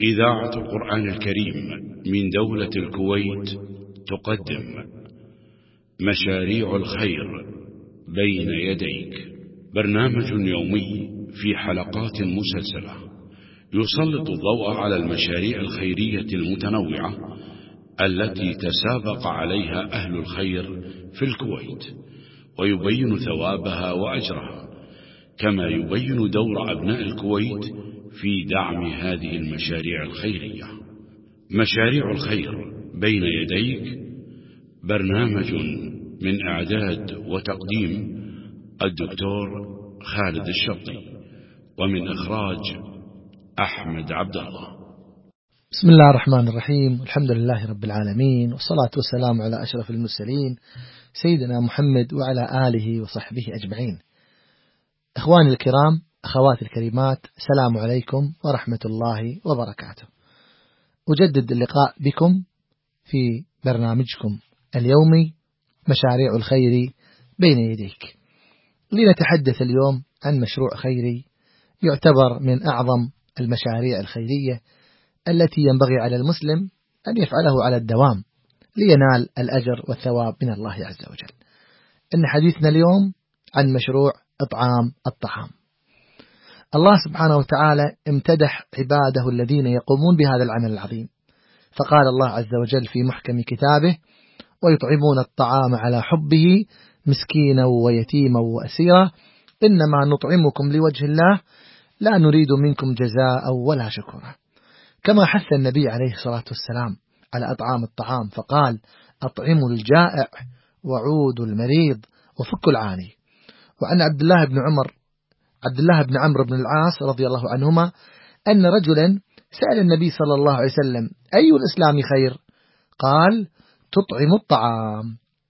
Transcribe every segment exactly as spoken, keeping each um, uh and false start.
إذاعة القرآن الكريم من دولة الكويت تقدم مشاريع الخير بين يديك، برنامج يومي في حلقات مسلسلة يسلط الضوء على المشاريع الخيرية المتنوعة التي تسابق عليها أهل الخير في الكويت، ويبين ثوابها وأجرها، كما يبين دور أبناء الكويت في دعم هذه المشاريع الخيرية. مشاريع الخير بين يديك برنامج من إعداد وتقديم الدكتور خالد الشطي، ومن إخراج أحمد عبد الله. بسم الله الرحمن الرحيم، الحمد لله رب العالمين، والصلاة والسلام على أشرف المرسلين سيدنا محمد وعلى آله وصحبه أجمعين. إخواني الكرام، أخواتي الكريمات، السلام عليكم ورحمة الله وبركاته. أجدد اللقاء بكم في برنامجكم اليومي مشاريع الخير بين يديك، لنتحدث اليوم عن مشروع خيري يعتبر من أعظم المشاريع الخيرية التي ينبغي على المسلم أن يفعله على الدوام لينال الأجر والثواب من الله عز وجل. إن حديثنا اليوم عن مشروع إطعام الطعام. الله سبحانه وتعالى امتدح عباده الذين يقومون بهذا العمل العظيم، فقال الله عز وجل في محكم كتابه: ويطعمون الطعام على حبه مسكينا ويتيما وأسيرا إنما نطعمكم لوجه الله لا نريد منكم جزاء ولا شكورا. كما حث النبي عليه الصلاة والسلام على إطعام الطعام فقال: أطعموا الجائع وعودوا المريض وفكوا العاني. وعن عبد الله بن عمر عبد الله بن عمرو بن العاص رضي الله عنهما أن رجلا سأل النبي صلى الله عليه وسلم: أي الإسلام خير؟ قال: تطعم الطعام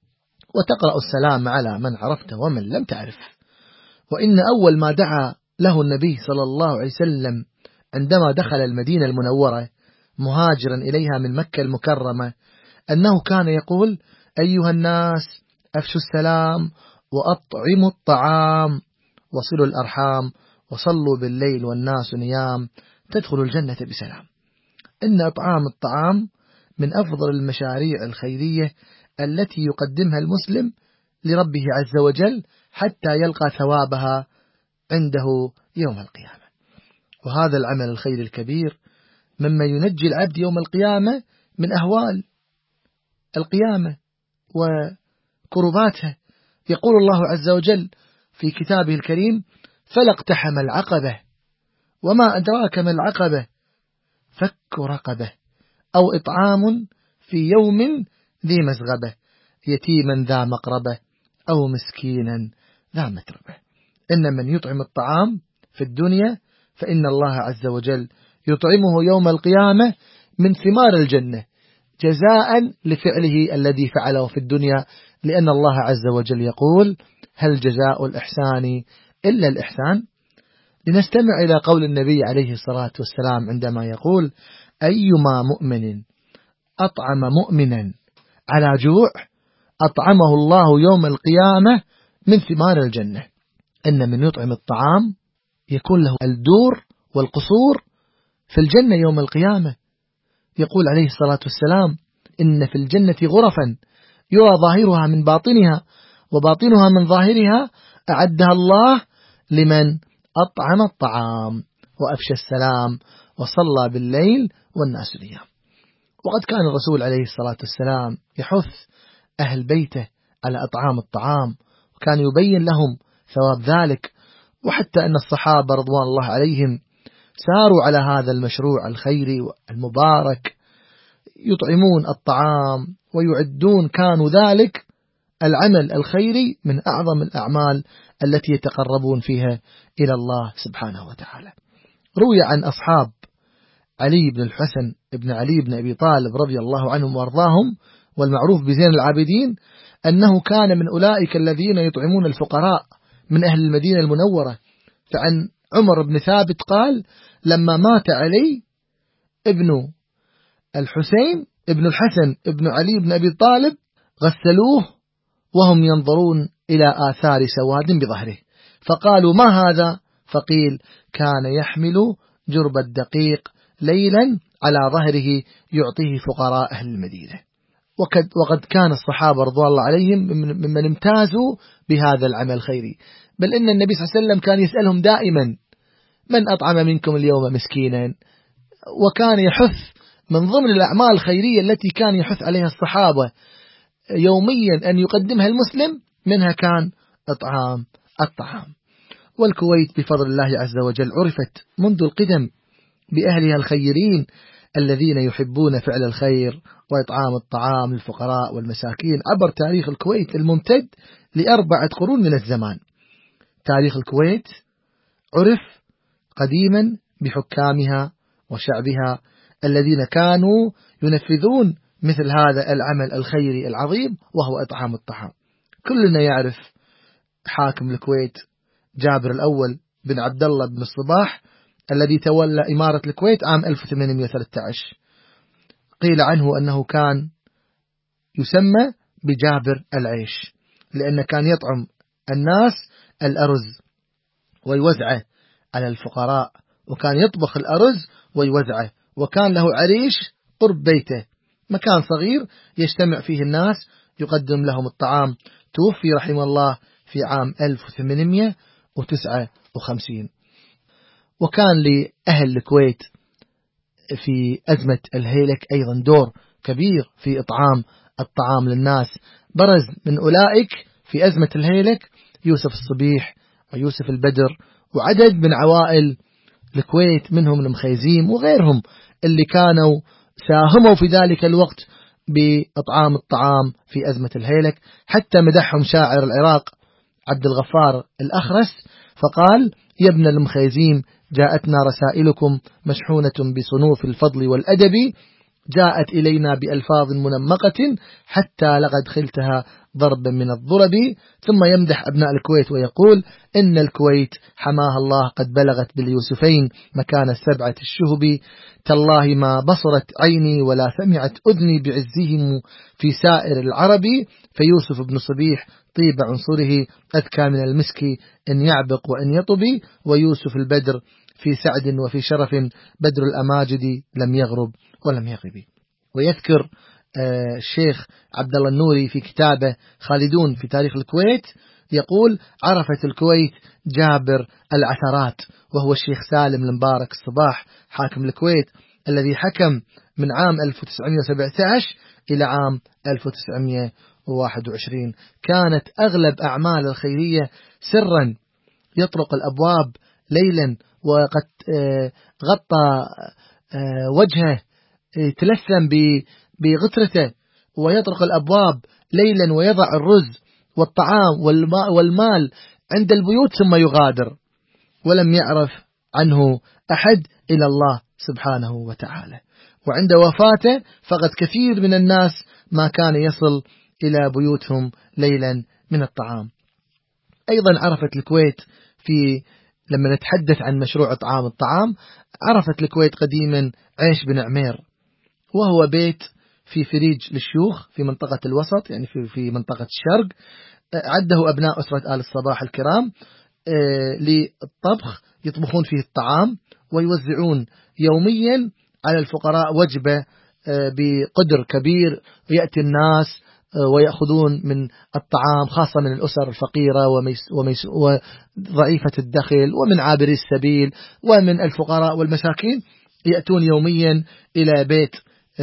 وتقرأ السلام على من عرفت ومن لم تعرف. وإن أول ما دعا له النبي صلى الله عليه وسلم عندما دخل المدينة المنورة مهاجرا إليها من مكة المكرمة أنه كان يقول: أيها الناس أفشوا السلام وأطعموا الطعام وصلوا الأرحام وصلوا بالليل والناس نيام تدخلوا الجنة بسلام. إن إطعام الطعام من أفضل المشاريع الخيرية التي يقدمها المسلم لربه عز وجل حتى يلقى ثوابها عنده يوم القيامة. وهذا العمل الخير الكبير مما ينجي العبد يوم القيامة من أهوال القيامة وكرباتها. يقول الله عز وجل في كتابه الكريم: فلا اقتحم العقبة وما أدراك ما العقبة فك رقبة أو إطعام في يوم ذي مسغبة يتيما ذا مقربة أو مسكينا ذا متربة. إن من يطعم الطعام في الدنيا فإن الله عز وجل يطعمه يوم القيامة من ثمار الجنة جزاء لفعله الذي فعله في الدنيا، لأن الله عز وجل يقول: هل جزاء الإحسان إلا الإحسان؟ لنستمع إلى قول النبي عليه الصلاة والسلام عندما يقول: أيما مؤمن أطعم مؤمنا على جوع أطعمه الله يوم القيامة من ثمار الجنة. إن من يطعم الطعام يكون له الدور والقصور في الجنة يوم القيامة. يقول عليه الصلاة والسلام: إن في الجنة غرفا يرى ظاهرها من باطنها وباطنها من ظاهرها أعدها الله لمن أطعم الطعام وأفشى السلام وصلى بالليل والناس نيام. وقد كان الرسول عليه الصلاة والسلام يحث أهل بيته على إطعام الطعام، وكان يبين لهم ثواب ذلك، وحتى أن الصحابة رضوان الله عليهم ساروا على هذا المشروع الخيري المبارك، يطعمون الطعام ويعدون كانوا ذلك العمل الخيري من أعظم الأعمال التي يتقربون فيها إلى الله سبحانه وتعالى. روي عن أصحاب علي بن الحسن بن علي بن أبي طالب رضي الله عنهم وارضاهم، والمعروف بزين العابدين، أنه كان من أولئك الذين يطعمون الفقراء من أهل المدينة المنورة. فعن عمر بن ثابت قال: لما مات علي ابن الحسين ابن الحسن ابن علي بن أبي طالب غسلوه وهم ينظرون إلى آثار سواد بظهره، فقالوا: ما هذا؟ فقيل: كان يحمل جرب الدقيق ليلا على ظهره يعطيه فقراء أهل المدينة. وقد, وقد كان الصحابة رضوان الله عليهم ممن امتازوا بهذا العمل الخيري، بل إن النبي صلى الله عليه وسلم كان يسألهم دائما: من أطعم منكم اليوم مسكينا؟ وكان يحث من ضمن الأعمال الخيرية التي كان يحث عليها الصحابة يوميا أن يقدمها المسلم، منها كان إطعام الطعام. والكويت بفضل الله عز وجل عرفت منذ القدم بأهلها الخيرين الذين يحبون فعل الخير وإطعام الطعام للفقراء والمساكين عبر تاريخ الكويت الممتد لأربعة قرون من الزمان. تاريخ الكويت عرف قديما بحكامها وشعبها الذين كانوا ينفذون مثل هذا العمل الخيري العظيم وهو إطعام الطعام. كلنا يعرف حاكم الكويت جابر الأول بن عبد الله بن الصباح الذي تولى إمارة الكويت عام ألف وثمانمئة وثلاثة عشر. قيل عنه أنه كان يسمى بجابر العيش، لأنه كان يطعم الناس الأرز ويوزعه على الفقراء، وكان يطبخ الأرز ويوزعه، وكان له عريش قرب بيته، مكان صغير يجتمع فيه الناس يقدم لهم الطعام. توفي رحمه الله في عام ألف وثمانمئة وتسعة وخمسين. وكان لأهل الكويت في أزمة الهيلك أيضا دور كبير في إطعام الطعام للناس. برز من أولئك في أزمة الهيلك يوسف الصبيح ويوسف البدر وعدد من عوائل الكويت منهم المخيزيم وغيرهم اللي كانوا ساهموا في ذلك الوقت بإطعام الطعام في أزمة الهيلك. حتى مدحهم شاعر العراق عبد الغفار الأخرس فقال: يا ابن المخيزيم جاءتنا رسائلكم مشحونة بصنوف الفضل والأدب، جاءت إلينا بألفاظ منمقة حتى لقد خلتها ضربا من الضرب. ثم يمدح أبناء الكويت ويقول: إن الكويت حماها الله قد بلغت باليوسفين مكان السبعة الشهب، تالله ما بصرت عيني ولا سمعت أذني بعزهم في سائر العرب، فيوسف بن صبيح طيب عنصره أذكى من المسك إن يعبق وإن يطب، ويوسف البدر في سعد وفي شرف بدر الأماجد لم يغرب ولم يغب. ويذكر الشيخ عبد الله النوري في كتابه خالدون في تاريخ الكويت يقول: عرفت الكويت جابر العثرات، وهو الشيخ سالم المبارك الصباح حاكم الكويت الذي حكم من عام ألف وتسعمئة وسبعة عشر إلى عام ألف وتسعمئة وواحد وعشرين. كانت أغلب أعمال الخيرية سرا، يطرق الأبواب ليلا وقد غطى وجهه تلثم بغترته، ويطرق الأبواب ليلا ويضع الرز والطعام والمال عند البيوت ثم يغادر، ولم يعرف عنه أحد إلى الله سبحانه وتعالى. وعند وفاته فقد كثير من الناس ما كان يصل إلى بيوتهم ليلا من الطعام. أيضا عرفت الكويت في لما نتحدث عن مشروع إطعام الطعام، عرفت الكويت قديما عيش بن عمير، وهو بيت في فريج للشيوخ في منطقة الوسط، يعني في في منطقة الشرق. عده أبناء أسرة آل الصباح الكرام للطبخ، يطبخون فيه الطعام ويوزعون يوميا على الفقراء وجبة بقدر كبير، ويأتي الناس ويأخذون من الطعام خاصة من الأسر الفقيرة وضعيفة الدخل ومن عابري السبيل ومن الفقراء والمساكين، يأتون يوميا إلى بيت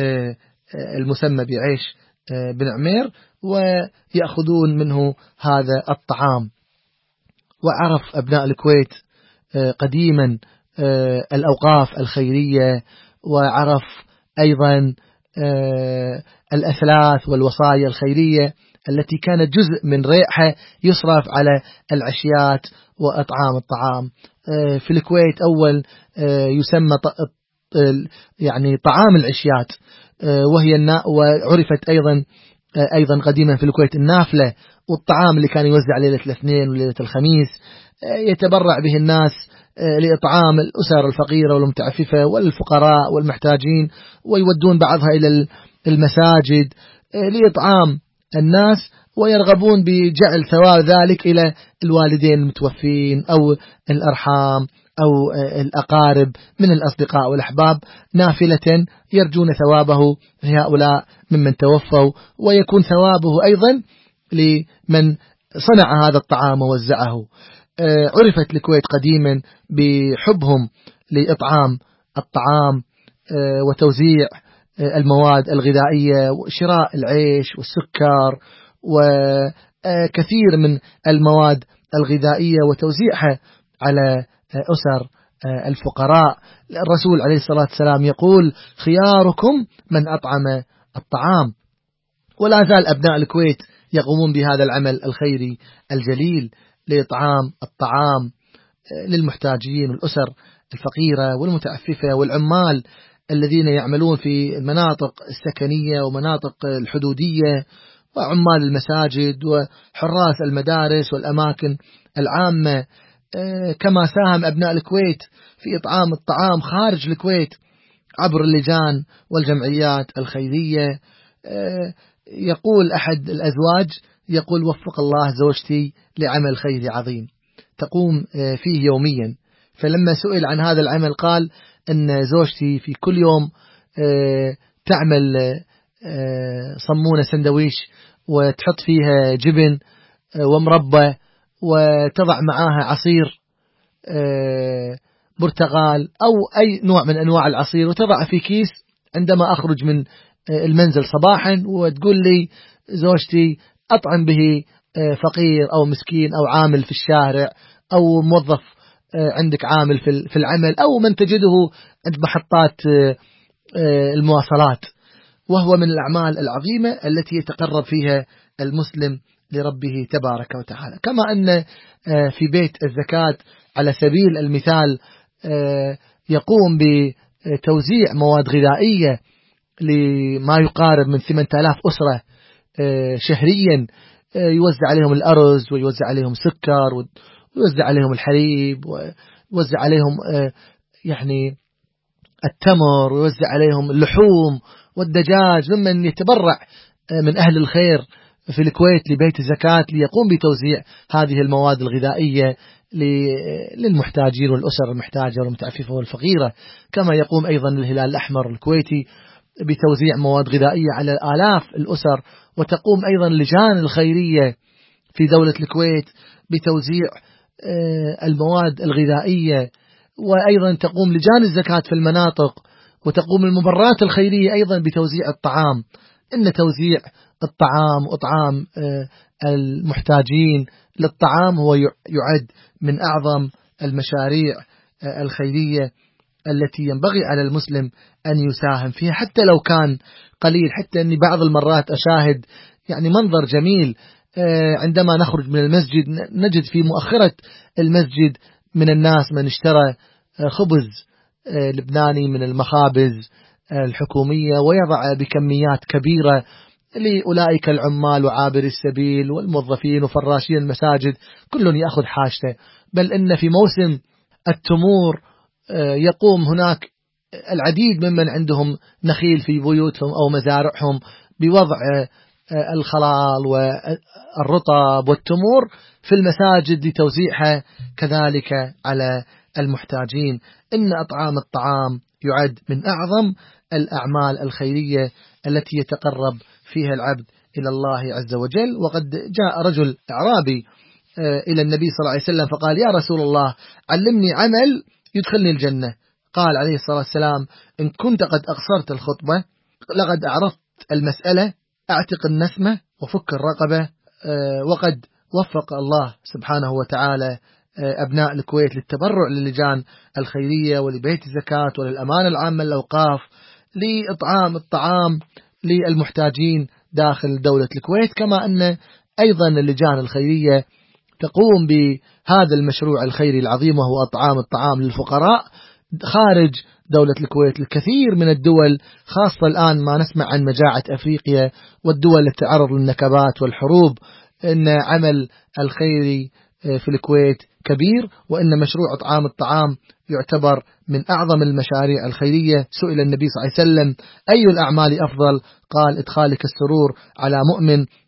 المسمى بعيش بن عمير ويأخذون منه هذا الطعام. وعرف أبناء الكويت قديما الأوقاف الخيرية، وعرف أيضا الأثلاث والوصايا الخيرية التي كانت جزء من ريعها يصرف على العشيات وأطعام الطعام. في الكويت أول يسمى يعني طعام العشيات، وهي النا وعرفت أيضا أيضا قديما في الكويت النافلة، والطعام اللي كان يوزع ليلة الاثنين وليلة الخميس يتبرع به الناس لإطعام الأسر الفقيرة والمتعففة والفقراء والمحتاجين، ويودون بعضها إلى المساجد لإطعام الناس، ويرغبون بجعل ثواب ذلك إلى الوالدين المتوفين أو الأرحام أو الأقارب من الأصدقاء والأحباب نافلة يرجون ثوابه لهؤلاء ممن توفوا، ويكون ثوابه أيضا لمن صنع هذا الطعام ووزعه. عرفت الكويت قديما بحبهم لإطعام الطعام وتوزيع المواد الغذائية وشراء العيش والسكر وكثير من المواد الغذائية وتوزيعها على أسر الفقراء. الرسول عليه الصلاة والسلام يقول: خياركم من أطعم الطعام. ولا زال أبناء الكويت يقومون بهذا العمل الخيري الجليل لإطعام الطعام للمحتاجين والأسر الفقيرة والمتعففة والعمال الذين يعملون في المناطق السكنية ومناطق الحدودية وعمال المساجد وحراس المدارس والأماكن العامة. كما ساهم أبناء الكويت في إطعام الطعام خارج الكويت عبر اللجان والجمعيات الخيرية. يقول أحد الأزواج يقول: وفق الله زوجتي لعمل خيري عظيم تقوم فيه يوميا. فلما سئل عن هذا العمل قال أن زوجتي في كل يوم تعمل صمونة سندويش وتحط فيها جبن ومربى وتضع معاها عصير برتقال أو أي نوع من أنواع العصير وتضع في كيس عندما أخرج من المنزل صباحا، وتقول لي زوجتي أطعم به فقير أو مسكين أو عامل في الشارع أو موظف عندك عامل في العمل أو من تجده عند محطات المواصلات. وهو من الأعمال العظيمة التي يتقرب فيها المسلم لربه تبارك وتعالى. كما أن في بيت الزكاة على سبيل المثال يقوم بتوزيع مواد غذائية لما يقارب من ثمانية آلاف أسرة شهريا، يوزع عليهم الأرز ويوزع عليهم سكر ويوزع عليهم الحليب ويوزع عليهم يعني التمر ويوزع عليهم اللحوم والدجاج ممن يتبرع من أهل الخير في الكويت لبيت الزكاة ليقوم بتوزيع هذه المواد الغذائية للمحتاجين والأسر المحتاجة والمتعففة والفقيرة. كما يقوم أيضا الهلال الأحمر الكويتي بتوزيع مواد غذائية على آلاف الأسر، وتقوم أيضا اللجان الخيرية في دولة الكويت بتوزيع المواد الغذائية، وأيضا تقوم لجان الزكاة في المناطق، وتقوم المبرات الخيرية أيضا بتوزيع الطعام. إن توزيع الطعام وإطعام المحتاجين للطعام هو يعد من أعظم المشاريع الخيرية التي ينبغي على المسلم أن يساهم فيها حتى لو كان قليل. حتى أني بعض المرات أشاهد يعني منظر جميل عندما نخرج من المسجد نجد في مؤخرة المسجد من الناس من اشترى خبز لبناني من المخابز الحكومية ويضع بكميات كبيرة لأولئك العمال وعابر السبيل والموظفين وفراشين المساجد، كل يأخذ حاجته. بل إن في موسم التمور يقوم هناك العديد ممن عندهم نخيل في بيوتهم أو مزارعهم بوضع الخلال والرطب والتمور في المساجد لتوزيعها كذلك على المحتاجين. إن أطعام الطعام يعد من أعظم الأعمال الخيرية التي يتقرب فيها العبد إلى الله عز وجل. وقد جاء رجل أعرابي إلى النبي صلى الله عليه وسلم فقال: يا رسول الله علمني عمل يدخلني الجنة. قال عليه الصلاة والسلام: إن كنت قد أقصرت الخطبة لقد أعرفت المسألة، أعتق النسمة وفك الرقبة. وقد وفق الله سبحانه وتعالى أبناء الكويت للتبرع للجان الخيرية ولبيت الزكاة وللأمانة العامة للأوقاف لإطعام الطعام للمحتاجين داخل دولة الكويت. كما أن أيضا اللجان الخيرية تقوم بهذا المشروع الخيري العظيم وهو إطعام الطعام للفقراء خارج دولة الكويت. الكثير من الدول خاصة الآن ما نسمع عن مجاعة أفريقيا والدول التي تعرض للنكبات والحروب، إن عمل الخيري في الكويت كبير، وإن مشروع إطعام الطعام يعتبر من أعظم المشاريع الخيرية. سئل النبي صلى الله عليه وسلم: أي الأعمال أفضل؟ قال: إدخالك السرور على مؤمن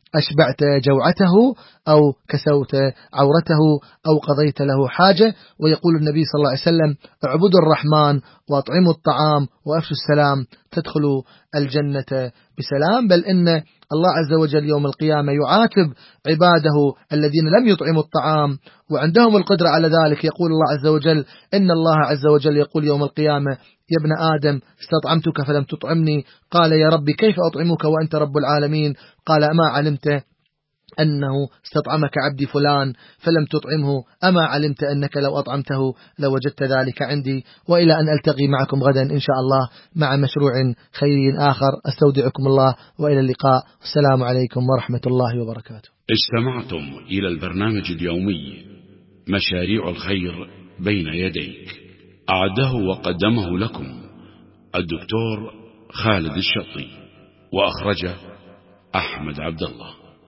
أشبعت جوعته أو كسوت عورته أو قضيت له حاجة. ويقول النبي صلى الله عليه وسلم: اعبدوا الرحمن وأطعموا الطعام وأفشوا السلام تدخلوا الجنة بسلام. بل إن الله عز وجل يوم القيامة يعاتب عباده الذين لم يطعموا الطعام وعندهم القدرة على ذلك. يقول الله عز وجل: إن الله عز وجل يقول يوم القيامة: يا ابن آدم استطعمتك فلم تطعمني. قال: يا ربي كيف أطعمك وأنت رب العالمين؟ قال: أما علمت أنه استطعمك عبدي فلان فلم تطعمه؟ أما علمت أنك لو أطعمته لوجدت ذلك عندي؟ وإلى أن ألتقي معكم غدا إن شاء الله مع مشروع خيري آخر، أستودعكم الله وإلى اللقاء. السلام عليكم ورحمة الله وبركاته. استمعتم إلى البرنامج اليومي مشاريع الخير بين يديك، أعده وقدمه لكم الدكتور خالد الشطي، وأخرجه أحمد عبد الله.